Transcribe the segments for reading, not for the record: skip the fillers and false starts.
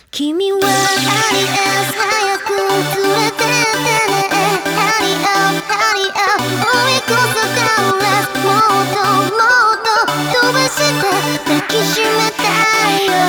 君はハリエス早く連れてってね。ハリアップハリアップ追い越すダウンレス、もっともっと飛ばして抱きしめたいよ。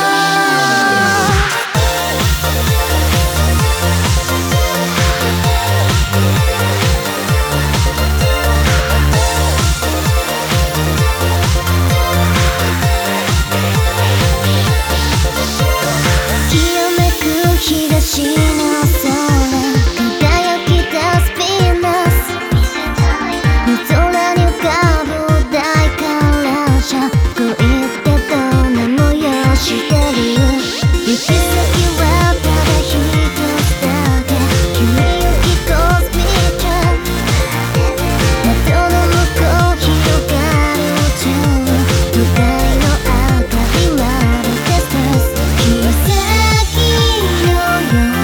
東の空輝き出すヴィーナス、夜空に浮かぶ大観覧車、恋ってどんな模様してる？指先はただ一つだけ、君を引こすミーチャー、窓の向こう広がる宇宙、都会の明かりまるでストレス、奇跡のよ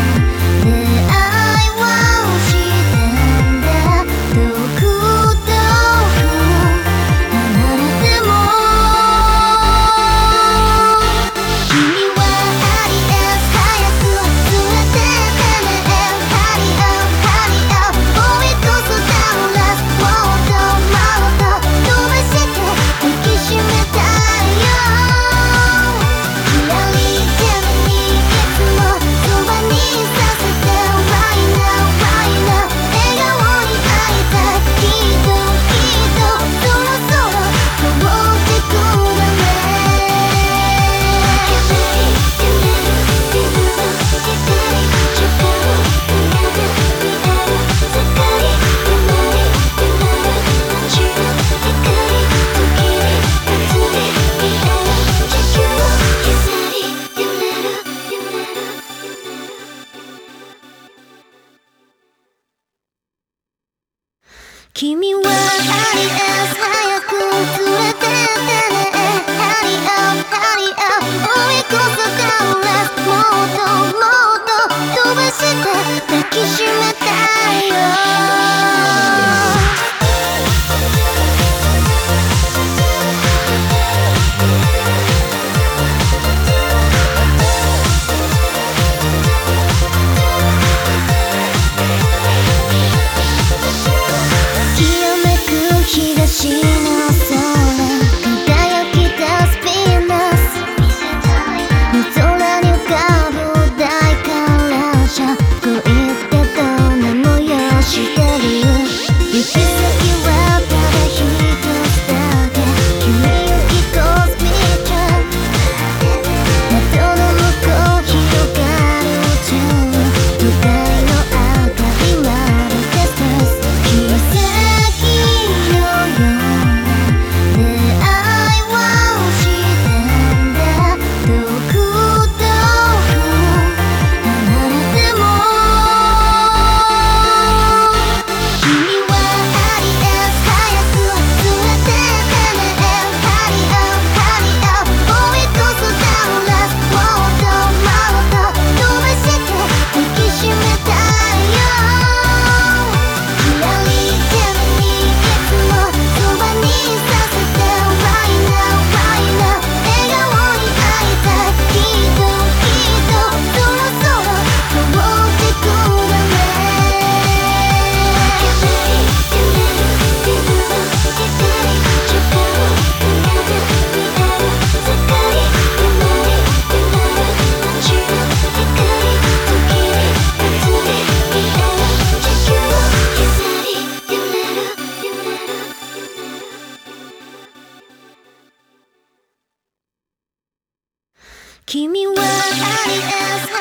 君はハリエス早く連れてってね。ハリアップハリアップ追い越すダウンレス、もっともっと飛ばして抱きしめたいよ。東の空輝き出すヴィーナス、夜空に浮かぶ大観覧車、恋ってどんな模様してる？指先はただ一つだけ、君を引こすミーチャー、窓の向こう広がる宇宙、都会の明かりまるでストレス、奇跡君はハリエス